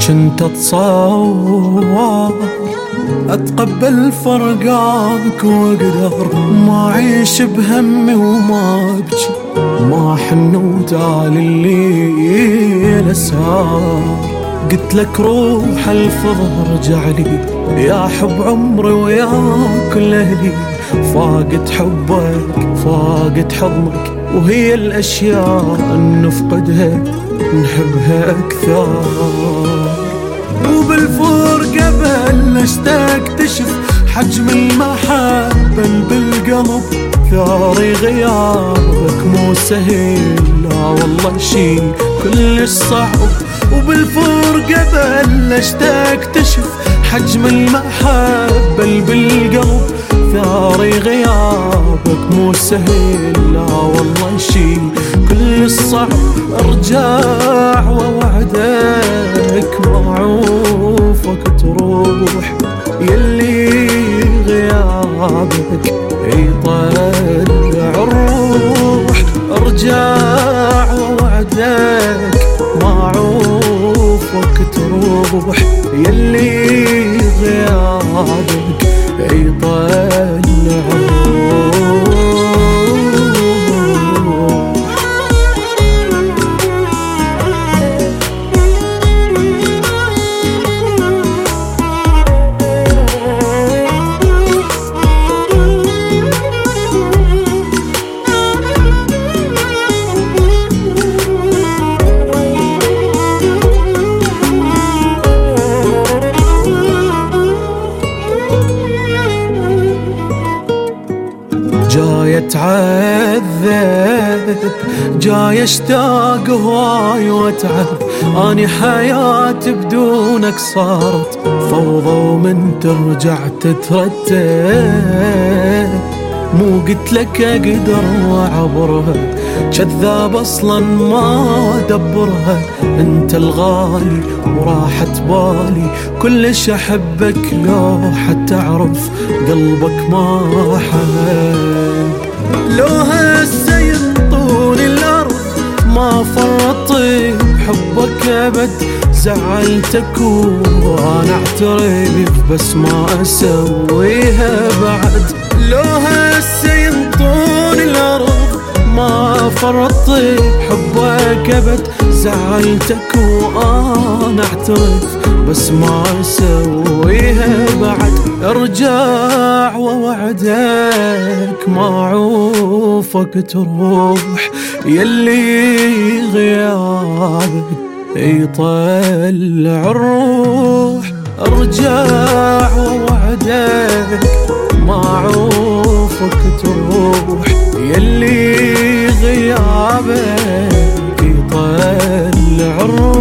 كنت اتصور اتقبل فرقانك واقدر ما اعيش بهمي وما ابكي، ما حن وتالي الليل سار. قلت لك روح الفضا ارجع لي يا حب عمري ويا كل اهلي، فاقد حبك فاقد حضنك وهي الاشياء نفقدها نحبها اكثر. وبالفرقة بلشت اكتشف حجم المحبة بالقلب، ثاري غيابك مو سهل لا والله شي كلش صعب. وبالفرقة بلشت اكتشف حجم المحبة بالقلب، ثاري غيابك مو سهل لا والله شي كلش صعب. ارجع ووعدك معوفك تروح يلي غيابك يطلع الروح. ارجع ووعدك معوفك تروح يلي غيابك يطلع الروح. جاي اتعذب جاي اشتاق هواي واتعب، اني حياتي بدونك صارت فوضى ومن ترجع تترتب. مو قلت لك اقدر واعبرها كذاب اصلا ما ادبرها، انت الغالي وراحت بالي كلش احبك لو حتى اعرف قلبك ما حن. لو هسه ينطوني الارض ما فرطي بحبك ابد، زعلتك وانا اعترف بس ما اسويها بعد. لو هسه ينطوني الارض ما فرطي بحبك ابد، زعلتك وانا اعترف بس ما اسويها بعد. ارجع ووعدك معوفك تروح يلي غيابك يطلع الروح. ارجع ووعدك معوفك تروح يلي غيابك يطلع الروح.